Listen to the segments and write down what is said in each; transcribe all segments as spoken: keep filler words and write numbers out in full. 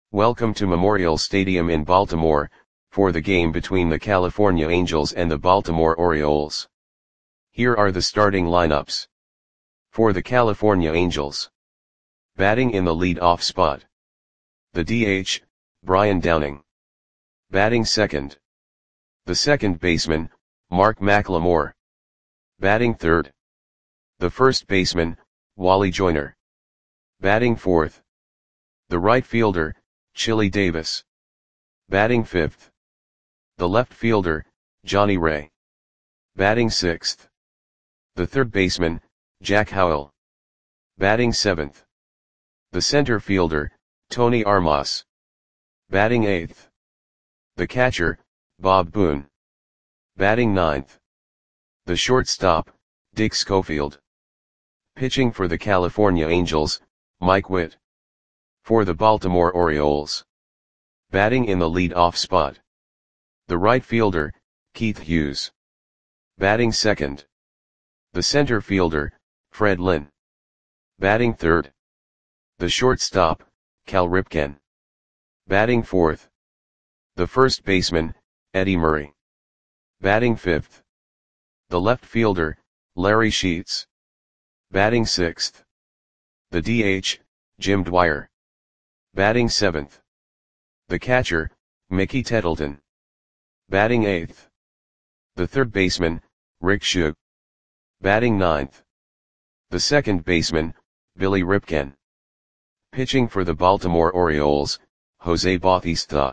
Welcome to Memorial Stadium in Baltimore, for the game between the California Angels and the Baltimore Orioles. Here are the starting lineups. For the California Angels. Batting in the lead-off spot. The D H, Brian Downing. Batting second. The second baseman, Mark McLemore. Batting third. The first baseman, Wally Joyner. Batting fourth. The right fielder, Chili Davis. Batting fifth. The left fielder, Johnny Ray. Batting sixth. The third baseman, Jack Howell. Batting seventh. The center fielder, Tony Armas. Batting eighth. The catcher, Bob Boone. Batting ninth. The shortstop, Dick Schofield. Pitching for the California Angels, Mike Witt. For the Baltimore Orioles. Batting in the lead-off spot. The right fielder, Keith Hughes. Batting second. The center fielder, Fred Lynn. Batting third. The shortstop, Cal Ripken. Batting fourth. The first baseman, Eddie Murray. Batting fifth. The left fielder, Larry Sheets. Batting sixth. The D H, Jim Dwyer. Batting seventh. The catcher, Mickey Tettleton. Batting eighth. The third baseman, Rick Shug. Batting ninth. The second baseman, Billy Ripken. Pitching for the Baltimore Orioles, Jose Bautista.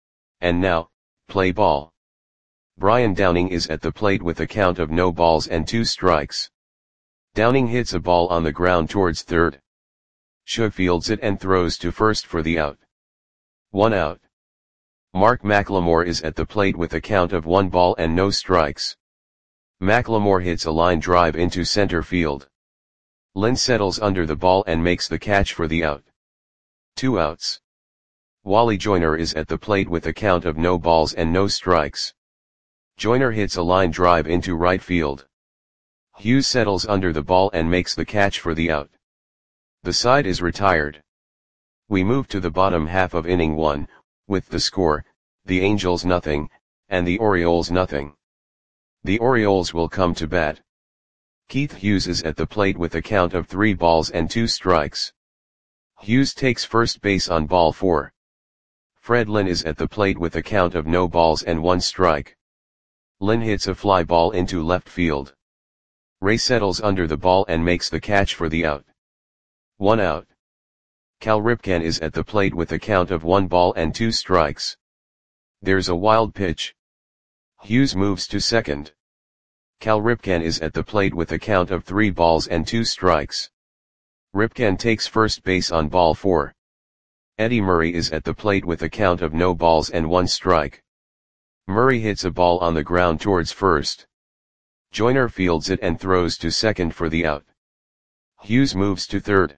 And now, play ball. Brian Downing is at the plate with a count of no balls and two strikes. Downing hits a ball on the ground towards third. Shug fields it and throws to first for the out. One out. Mark McLemore is at the plate with a count of one ball and no strikes. McLemore hits a line drive into center field. Lynn settles under the ball and makes the catch for the out. Two outs. Wally Joyner is at the plate with a count of no balls and no strikes. Joyner hits a line drive into right field. Hughes settles under the ball and makes the catch for the out. The side is retired. We move to the bottom half of inning one, with the score, the Angels nothing, and the Orioles nothing. The Orioles will come to bat. Keith Hughes is at the plate with a count of three balls and two strikes. Hughes takes first base on ball four. Fred Lynn is at the plate with a count of no balls and one strike. Lynn hits a fly ball into left field. Ray settles under the ball and makes the catch for the out. One out. Cal Ripken is at the plate with a count of one ball and two strikes. There's a wild pitch. Hughes moves to second. Cal Ripken is at the plate with a count of three balls and two strikes. Ripken takes first base on ball four. Eddie Murray is at the plate with a count of no balls and one strike. Murray hits a ball on the ground towards first. Joyner fields it and throws to second for the out. Hughes moves to third.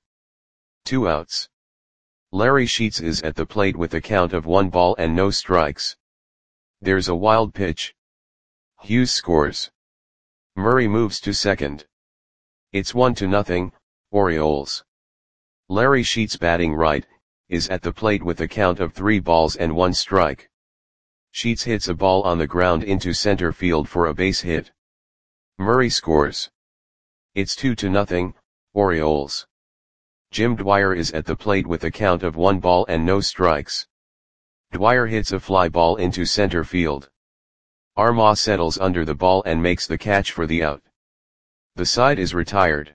Two outs. Larry Sheets is at the plate with a count of one ball and no strikes. There's a wild pitch. Hughes scores. Murray moves to second. It's one to nothing, Orioles. Larry Sheets, batting right, is at the plate with a count of three balls and one strike. Sheets hits a ball on the ground into center field for a base hit. Murray scores. It's two to nothing, Orioles. Jim Dwyer is at the plate with a count of one ball and no strikes. Dwyer hits a fly ball into center field. Armas settles under the ball and makes the catch for the out. The side is retired.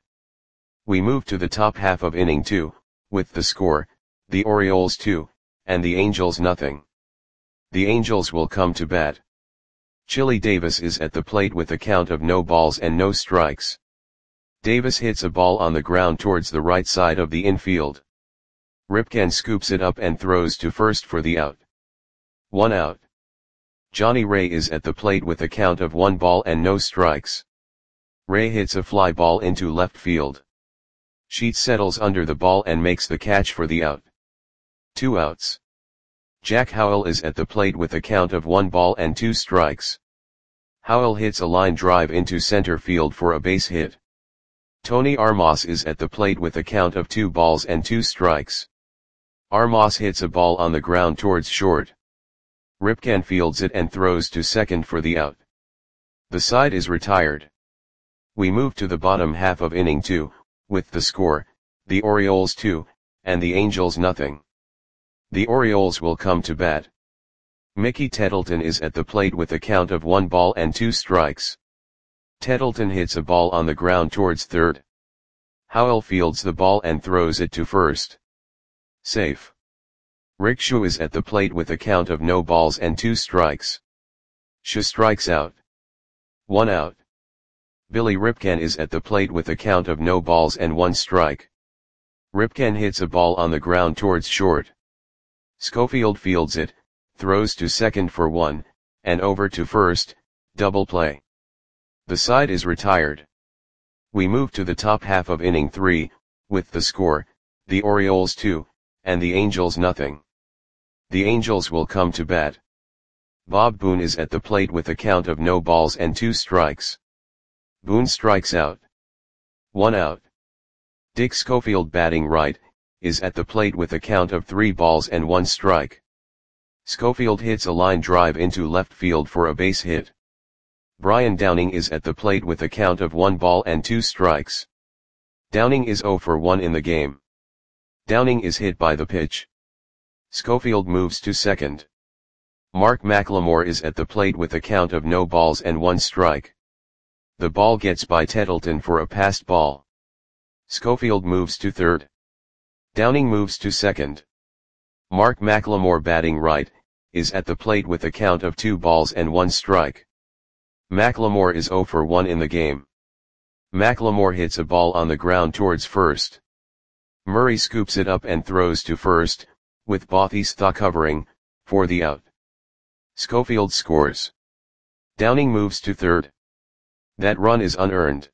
We move to the top half of inning two, with the score, the Orioles two, and the Angels nothing. The Angels will come to bat. Chili Davis is at the plate with a count of no balls and no strikes. Davis hits a ball on the ground towards the right side of the infield. Ripken scoops it up and throws to first for the out. One out. Johnny Ray is at the plate with a count of one ball and no strikes. Ray hits a fly ball into left field. Sheets settles under the ball and makes the catch for the out. Two outs. Jack Howell is at the plate with a count of one ball and two strikes. Howell hits a line drive into center field for a base hit. Tony Armas is at the plate with a count of two balls and two strikes. Armas hits a ball on the ground towards short. Ripken fields it and throws to second for the out. The side is retired. We move to the bottom half of inning two, with the score, the Orioles two, and the Angels nothing. The Orioles will come to bat. Mickey Tettleton is at the plate with a count of one ball and two strikes. Tettleton hits a ball on the ground towards third. Howell fields the ball and throws it to first. Safe. Rick Shu is at the plate with a count of no balls and two strikes. Shu strikes out. One out. Billy Ripken is at the plate with a count of no balls and one strike. Ripken hits a ball on the ground towards short. Schofield fields it, throws to second for one, and over to first, double play. The side is retired. We move to the top half of inning three, with the score, the Orioles two, and the Angels nothing. The Angels will come to bat. Bob Boone is at the plate with a count of no balls and two strikes. Boone strikes out. One out. Dick Schofield, batting right, is at the plate with a count of three balls and one strike. Schofield hits a line drive into left field for a base hit. Brian Downing is at the plate with a count of one ball and two strikes. Downing is oh for one in the game. Downing is hit by the pitch. Schofield moves to second. Mark McLemore is at the plate with a count of no balls and one strike. The ball gets by Tettleton for a passed ball. Schofield moves to third. Downing moves to second. Mark McLemore, batting right, is at the plate with a count of two balls and one strike. McLemore is oh for one in the game. McLemore hits a ball on the ground towards first. Murray scoops it up and throws to first, with Bautista covering, for the out. Schofield scores. Downing moves to third. That run is unearned.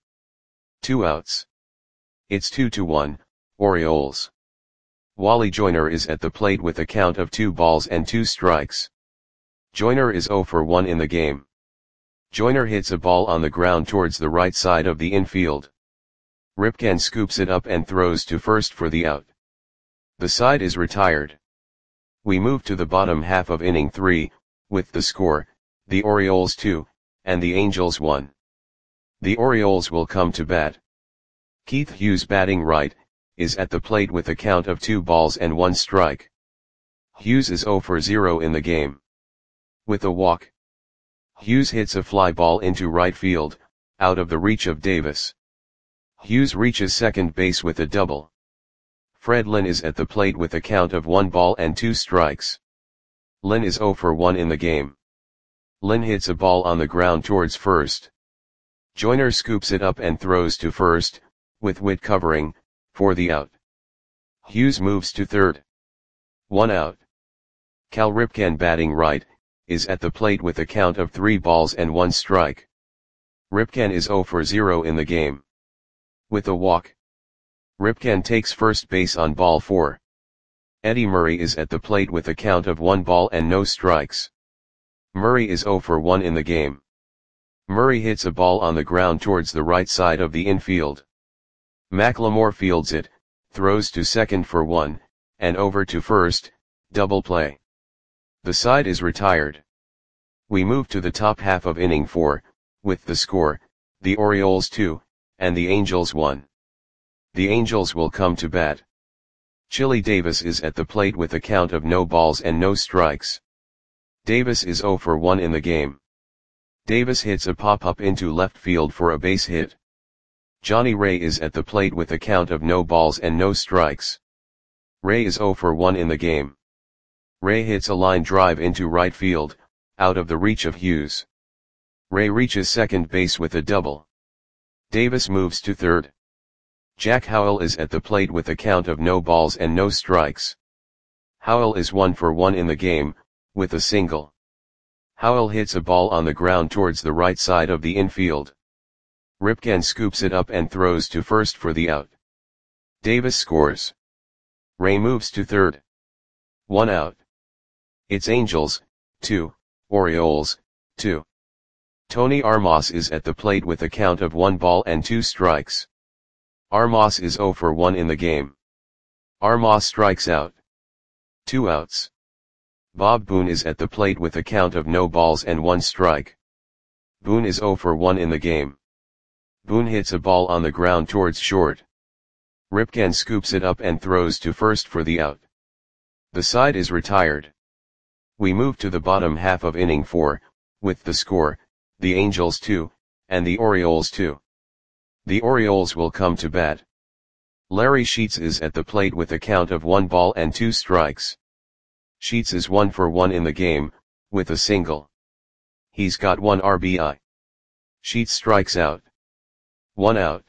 Two outs. It's two to one, Orioles. Wally Joyner is at the plate with a count of two balls and two strikes. Joyner is oh for one in the game. Joyner hits a ball on the ground towards the right side of the infield. Ripken scoops it up and throws to first for the out. The side is retired. We move to the bottom half of inning three, with the score, the Orioles two, and the Angels one. The Orioles will come to bat. Keith Hughes, batting right, is at the plate with a count of two balls and one strike. Hughes is oh for zero in the game. With a walk. Hughes hits a fly ball into right field, out of the reach of Davis. Hughes reaches second base with a double. Fred Lynn is at the plate with a count of one ball and two strikes. Lynn is oh for one in the game. Lynn hits a ball on the ground towards first. Joyner scoops it up and throws to first, with Witt covering, for the out. Hughes moves to third. One out. Cal Ripken, batting right, is at the plate with a count of three balls and one strike. Ripken is oh for zero in the game. With a walk. Ripken takes first base on ball four. Eddie Murray is at the plate with a count of one ball and no strikes. Murray is oh for one in the game. Murray hits a ball on the ground towards the right side of the infield. McLemore fields it, throws to second for one, and over to first, double play. The side is retired. We move to the top half of inning four, with the score, the Orioles two, and the Angels one. The Angels will come to bat. Chili Davis is at the plate with a count of no balls and no strikes. Davis is oh for one in the game. Davis hits a pop-up into left field for a base hit. Johnny Ray is at the plate with a count of no balls and no strikes. Ray is oh for one in the game. Ray hits a line drive into right field, out of the reach of Hughes. Ray reaches second base with a double. Davis moves to third. Jack Howell is at the plate with a count of no balls and no strikes. Howell is one for one in the game, with a single. Howell hits a ball on the ground towards the right side of the infield. Ripken scoops it up and throws to first for the out. Davis scores. Ray moves to third. One out. It's Angels, two, Orioles, two. Tony Armas is at the plate with a count of one ball and two strikes. Armas is oh for one in the game. Armas strikes out. Two outs. Bob Boone is at the plate with a count of no balls and one strike. Boone is oh for one in the game. Boone hits a ball on the ground towards short. Ripken scoops it up and throws to first for the out. The side is retired. We move to the bottom half of inning four, with the score, the Angels two, and the Orioles two. The Orioles will come to bat. Larry Sheets is at the plate with a count of one ball and two strikes. Sheets is one for one in the game, with a single. He's got one R B I. Sheets strikes out. One out.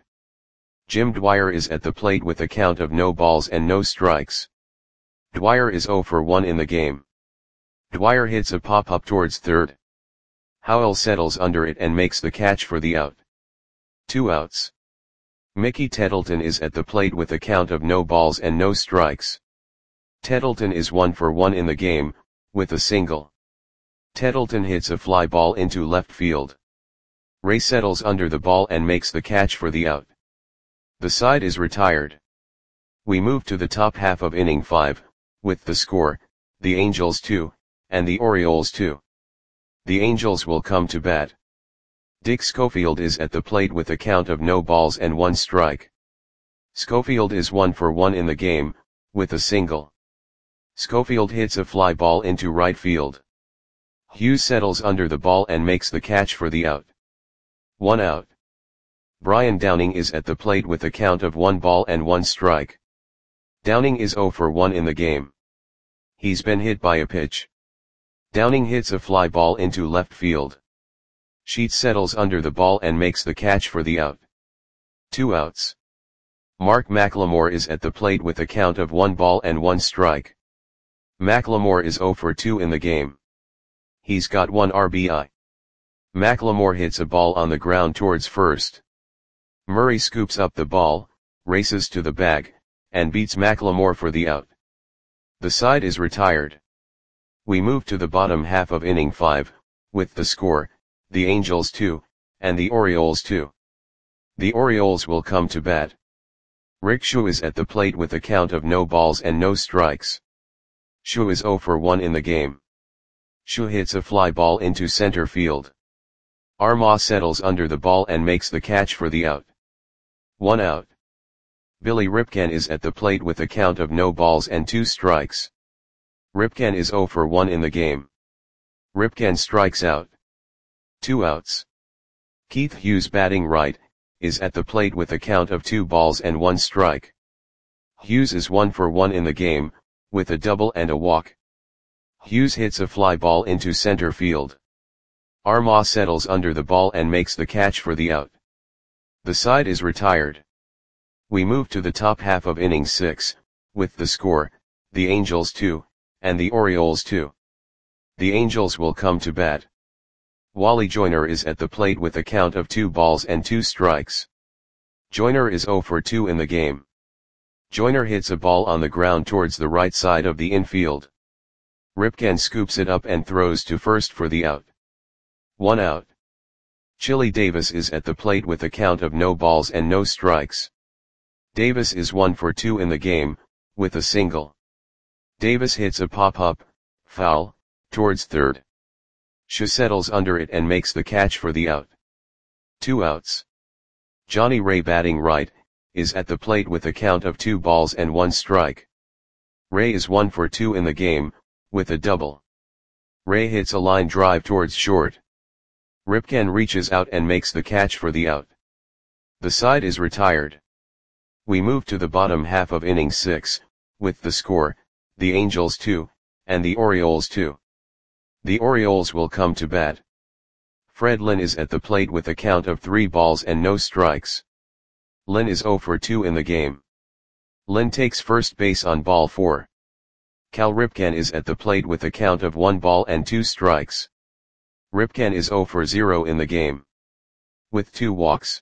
Jim Dwyer is at the plate with a count of no balls and no strikes. Dwyer is oh for one in the game. Dwyer hits a pop-up towards third. Howell settles under it and makes the catch for the out. Two outs. Mickey Tettleton is at the plate with a count of no balls and no strikes. Tettleton is one for one in the game, with a single. Tettleton hits a fly ball into left field. Ray settles under the ball and makes the catch for the out. The side is retired. We move to the top half of inning five, with the score, the Angels two, and the Orioles two. The Angels will come to bat. Dick Schofield is at the plate with a count of no balls and one strike. Schofield is one for one in the game, with a single. Schofield hits a fly ball into right field. Hughes settles under the ball and makes the catch for the out. One out. Brian Downing is at the plate with a count of one ball and one strike. Downing is oh for one in the game. He's been hit by a pitch. Downing hits a fly ball into left field. Sheets settles under the ball and makes the catch for the out. Two outs. Mark McLemore is at the plate with a count of one ball and one strike. McLemore is oh for two in the game. He's got one R B I. McLemore hits a ball on the ground towards first. Murray scoops up the ball, races to the bag, and beats McLemore for the out. The side is retired. We move to the bottom half of inning five, with the score, the Angels two, and the Orioles two. The Orioles will come to bat. Rick Schuh is at the plate with a count of no balls and no strikes. Schuh is oh for one in the game. Schuh hits a fly ball into center field. Armah settles under the ball and makes the catch for the out. One out. Billy Ripken is at the plate with a count of no balls and two strikes. Ripken is oh for one in the game. Ripken strikes out. Two outs. Keith Hughes, batting right, is at the plate with a count of two balls and one strike. Hughes is one for one in the game, with a double and a walk. Hughes hits a fly ball into center field. Armah settles under the ball and makes the catch for the out. The side is retired. We move to the top half of inning six, with the score, the Angels two, and the Orioles two. The Angels will come to bat. Wally Joyner is at the plate with a count of two balls and two strikes. Joyner is oh for two in the game. Joyner hits a ball on the ground towards the right side of the infield. Ripken scoops it up and throws to first for the out. One out. Chili Davis is at the plate with a count of no balls and no strikes. Davis is one for two in the game, with a single. Davis hits a pop-up, foul, towards third. Schuh settles under it and makes the catch for the out. Two outs. Johnny Ray, batting right, is at the plate with a count of two balls and one strike. Ray is one for two in the game, with a double. Ray hits a line drive towards short. Ripken reaches out and makes the catch for the out. The side is retired. We move to the bottom half of inning six, with the score, the Angels two, and the Orioles two. The Orioles will come to bat. Fred Lynn is at the plate with a count of three balls and no strikes. Lynn is oh for two in the game. Lynn takes first base on ball four. Cal Ripken is at the plate with a count of one ball and two strikes. Ripken is oh for zero in the game. With two walks.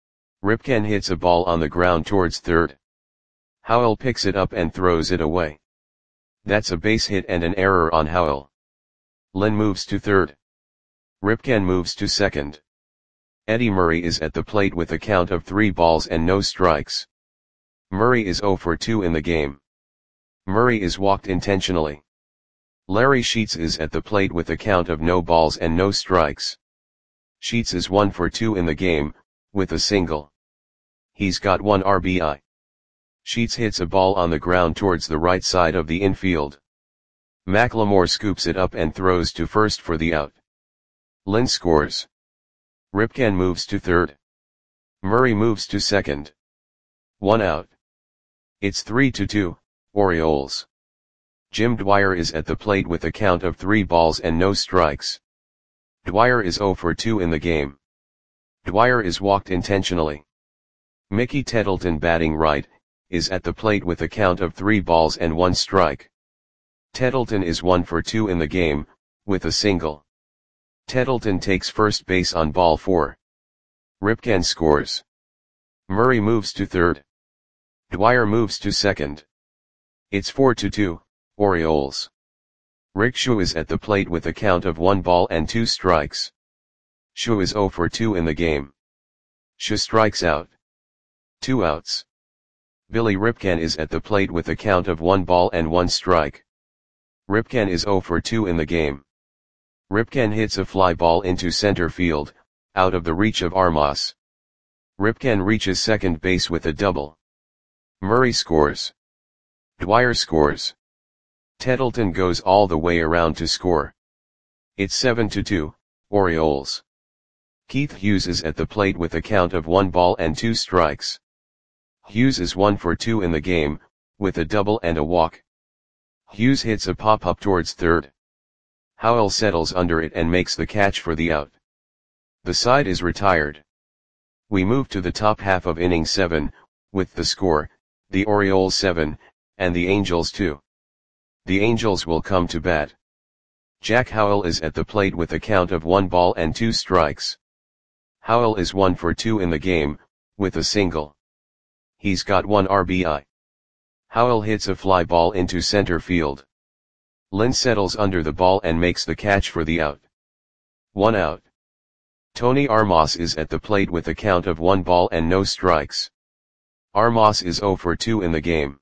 Ripken hits a ball on the ground towards third. Howell picks it up and throws it away. That's a base hit and an error on Howell. Lynn moves to third. Ripken moves to second. Eddie Murray is at the plate with a count of three balls and no strikes. Murray is oh for two in the game. Murray is walked intentionally. Larry Sheets is at the plate with a count of no balls and no strikes. Sheets is one for two in the game, with a single. He's got one R B I. Sheets hits a ball on the ground towards the right side of the infield. McLemore scoops it up and throws to first for the out. Lynn scores. Ripken moves to third. Murray moves to second. One out. It's three to two, Orioles. Jim Dwyer is at the plate with a count of three balls and no strikes. Dwyer is zero for two in the game. Dwyer is walked intentionally. Mickey Tettleton, batting right, is at the plate with a count of three balls and one strike. Tettleton is one for two in the game, with a single. Tettleton takes first base on ball four. Ripken scores. Murray moves to third. Dwyer moves to second. It's four to two, Orioles. Rick Shu is at the plate with a count of one ball and two strikes. Shu is zero for two in the game. Shu strikes out. Two outs. Billy Ripken is at the plate with a count of one ball and one strike. Ripken is zero for two in the game. Ripken hits a fly ball into center field, out of the reach of Armas. Ripken reaches second base with a double. Murray scores. Dwyer scores. Tettleton goes all the way around to score. It's seven to two, Orioles. Keith Hughes is at the plate with a count of one ball and two strikes. Hughes is one for two in the game, with a double and a walk. Hughes hits a pop-up towards third. Howell settles under it and makes the catch for the out. The side is retired. We move to the top half of inning seven, with the score, the Orioles seven, and the Angels two. The Angels will come to bat. Jack Howell is at the plate with a count of one ball and two strikes. Howell is one for two in the game, with a single. He's got one R B I. Howell hits a fly ball into center field. Lynn settles under the ball and makes the catch for the out. One out. Tony Armas is at the plate with a count of one ball and no strikes. Armas is zero for two in the game.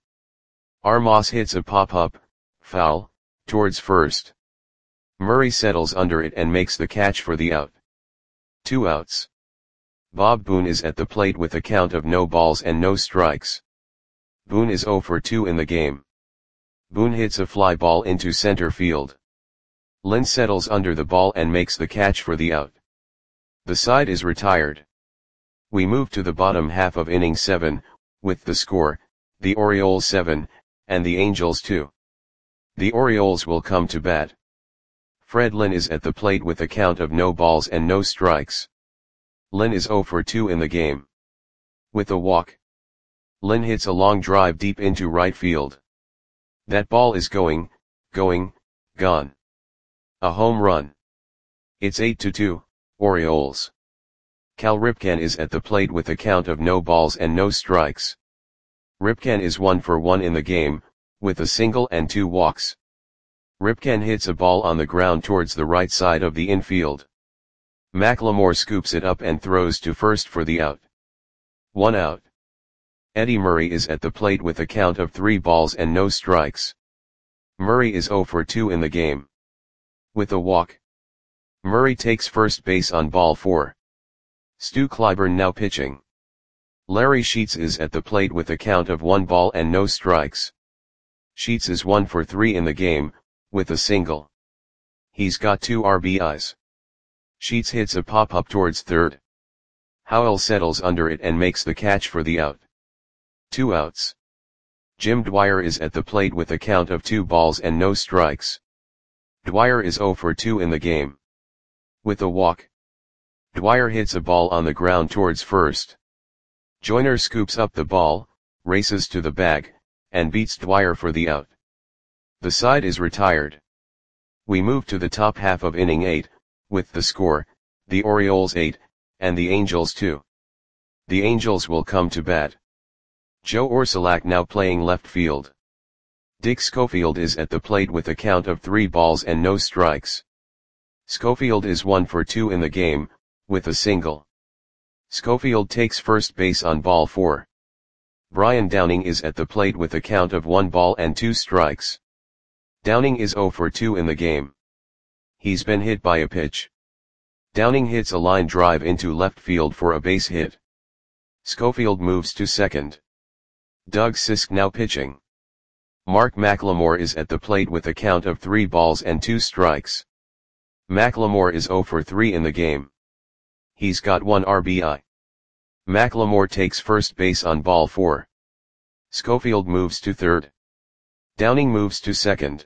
Armas hits a pop-up, foul, towards first. Murray settles under it and makes the catch for the out. Two outs. Bob Boone is at the plate with a count of no balls and no strikes. Boone is zero for two in the game. Boone hits a fly ball into center field. Lynn settles under the ball and makes the catch for the out. The side is retired. We move to the bottom half of inning seven, with the score, the Orioles seven, and the Angels two. The Orioles will come to bat. Fred Lynn is at the plate with a count of no balls and no strikes. Lynn is zero for two in the game. With a walk. Lynn hits a long drive deep into right field. That ball is going, going, gone. A home run. It's eight to two, Orioles. Cal Ripken is at the plate with a count of no balls and no strikes. Ripken is one for one in the game, with a single and two walks. Ripken hits a ball on the ground towards the right side of the infield. McLemore scoops it up and throws to first for the out. One out. Eddie Murray is at the plate with a count of three balls and no strikes. Murray is zero for two in the game. With a walk. Murray takes first base on ball four. Stu Clyburn now pitching. Larry Sheets is at the plate with a count of one ball and no strikes. Sheets is one for three in the game, with a single. He's got two R B Is. Sheets hits a pop-up towards third. Howell settles under it and makes the catch for the out. Two outs. Jim Dwyer is at the plate with a count of two balls and no strikes. Dwyer is zero for two in the game. With a walk. Dwyer hits a ball on the ground towards first. Joyner scoops up the ball, races to the bag, and beats Dwyer for the out. The side is retired. We move to the top half of inning eight, with the score, the Orioles eight, and the Angels two. The Angels will come to bat. Joe Orsulak now playing left field. Dick Schofield is at the plate with a count of three balls and no strikes. Schofield is one for two in the game, with a single. Schofield takes first base on ball four. Brian Downing is at the plate with a count of one ball and two strikes. Downing is zero for two in the game. He's been hit by a pitch. Downing hits a line drive into left field for a base hit. Schofield moves to second. Doug Sisk now pitching. Mark McLemore is at the plate with a count of three balls and two strikes. McLemore is zero for three in the game. He's got one R B I. McLemore takes first base on ball four. Schofield moves to third. Downing moves to second.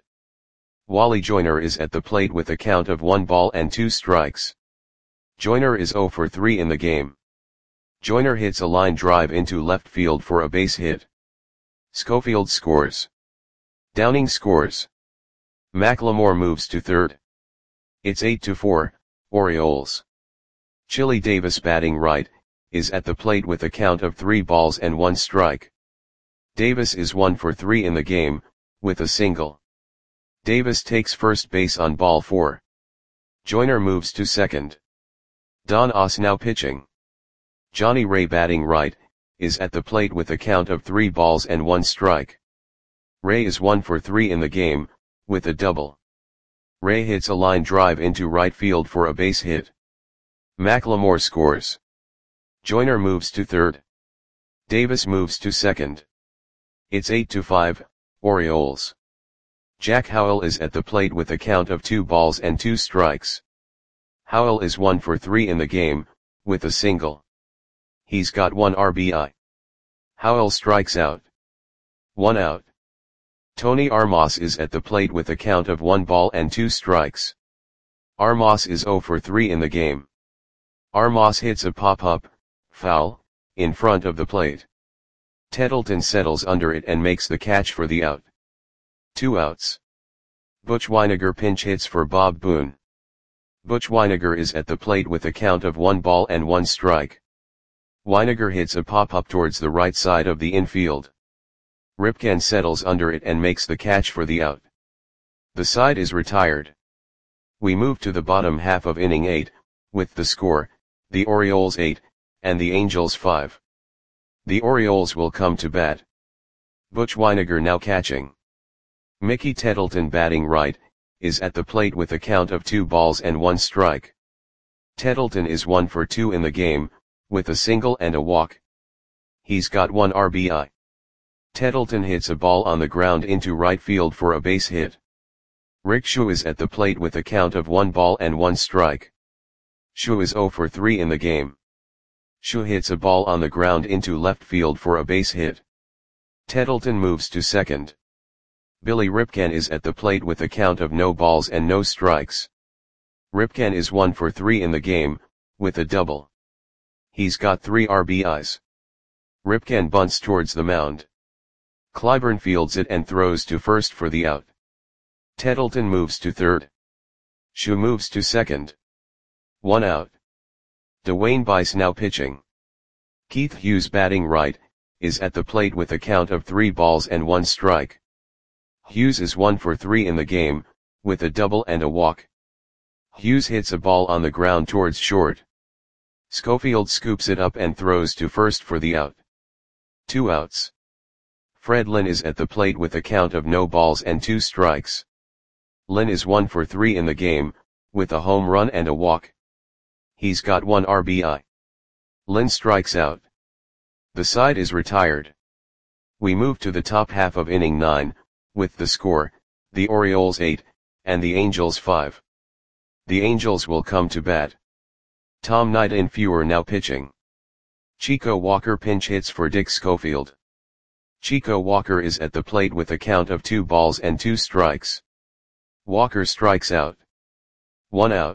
Wally Joyner is at the plate with a count of one ball and two strikes. Joyner is zero for three in the game. Joyner hits a line drive into left field for a base hit. Schofield scores. Downing scores. McLemore moves to third. It's eight to four, Orioles. Chili Davis batting right, is at the plate with a count of three balls and one strike. Davis is one for three in the game, with a single. Davis takes first base on ball four. Joyner moves to second. Don Oss now pitching. Johnny Ray batting right, is at the plate with a count of three balls and one strike. Ray is one for three in the game, with a double. Ray hits a line drive into right field for a base hit. McLemore scores. Joyner moves to third. Davis moves to second. It's eight to five, Orioles. Jack Howell is at the plate with a count of two balls and two strikes. Howell is one for three in the game, with a single. He's got one R B I. Howell strikes out. One out. Tony Armas is at the plate with a count of one ball and two strikes. Armas is zero for three in the game. Armas hits a pop-up, foul, in front of the plate. Tettleton settles under it and makes the catch for the out. Two outs. Butch Weiniger pinch hits for Bob Boone. Butch Weiniger is at the plate with a count of one ball and one strike. Weiniger hits a pop-up towards the right side of the infield. Ripken settles under it and makes the catch for the out. The side is retired. We move to the bottom half of inning eight, with the score, the Orioles eight, and the Angels five. The Orioles will come to bat. Butch Weiniger now catching. Mickey Tettleton batting right, is at the plate with a count of two balls and one strike. Tettleton is one for two in the game, with a single and a walk. He's got one R B I. Tettleton hits a ball on the ground into right field for a base hit. Rick Schuh is at the plate with a count of one ball and one strike. Schuh is zero for three in the game. Schuh hits a ball on the ground into left field for a base hit. Tettleton moves to second. Billy Ripken is at the plate with a count of no balls and no strikes. Ripken is one for three in the game, with a double. He's got three R B Is. Ripken bunts towards the mound. Clyburn fields it and throws to first for the out. Tettleton moves to third. Schuh moves to second. One out. Dwayne Bice now pitching. Keith Hughes batting right, is at the plate with a count of three balls and one strike. Hughes is one for three in the game, with a double and a walk. Hughes hits a ball on the ground towards short. Schofield scoops it up and throws to first for the out. Two outs. Fred Lynn is at the plate with a count of no balls and two strikes. Lynn is one for three in the game, with a home run and a walk. He's got one R B I. Lynn strikes out. The side is retired. We move to the top half of inning nine, with the score, the Orioles eight, and the Angels five. The Angels will come to bat. Tom Knight-Infewer now pitching. Chico Walker pinch hits for Dick Schofield. Chico Walker is at the plate with a count of two balls and two strikes. Walker strikes out. One out.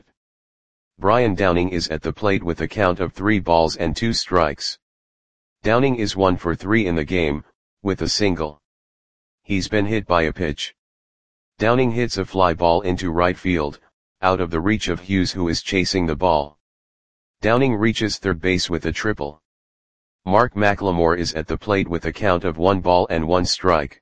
Brian Downing is at the plate with a count of three balls and two strikes. Downing is one for three in the game, with a single. He's been hit by a pitch. Downing hits a fly ball into right field, out of the reach of Hughes, who is chasing the ball. Downing reaches third base with a triple. Mark McLemore is at the plate with a count of one ball and one strike.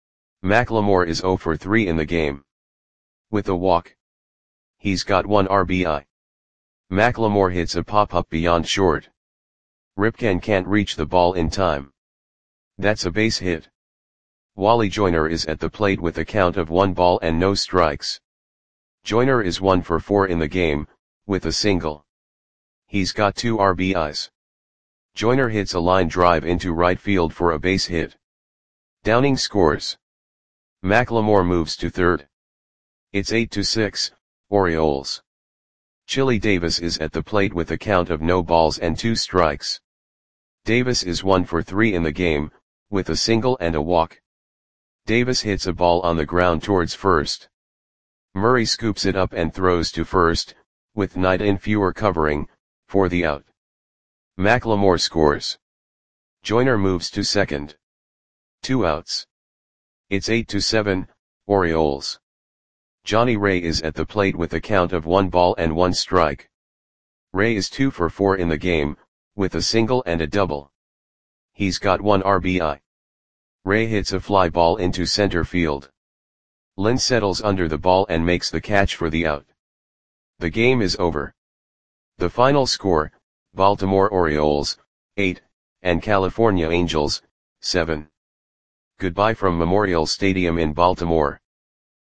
McLemore is zero for three in the game. With a walk. He's got one R B I. McLemore hits a pop-up beyond short. Ripken can't reach the ball in time. That's a base hit. Wally Joyner is at the plate with a count of one ball and no strikes. Joyner is one for four in the game, with a single. He's got two R B Is. Joyner hits a line drive into right field for a base hit. Downing scores. McLemore moves to third. It's eight to six, Orioles. Chili Davis is at the plate with a count of no balls and two strikes. Davis is one for three in the game, with a single and a walk. Davis hits a ball on the ground towards first. Murray scoops it up and throws to first, with Knight in fewer covering, for the out. McLemore scores. Joyner moves to second. Two outs. It's eight to seven, Orioles. Johnny Ray is at the plate with a count of one ball and one strike. Ray is two for four in the game, with a single and a double. He's got one R B I. Ray hits a fly ball into center field. Lynn settles under the ball and makes the catch for the out. The game is over. The final score, Baltimore Orioles, eight, and California Angels, seven. Goodbye from Memorial Stadium in Baltimore.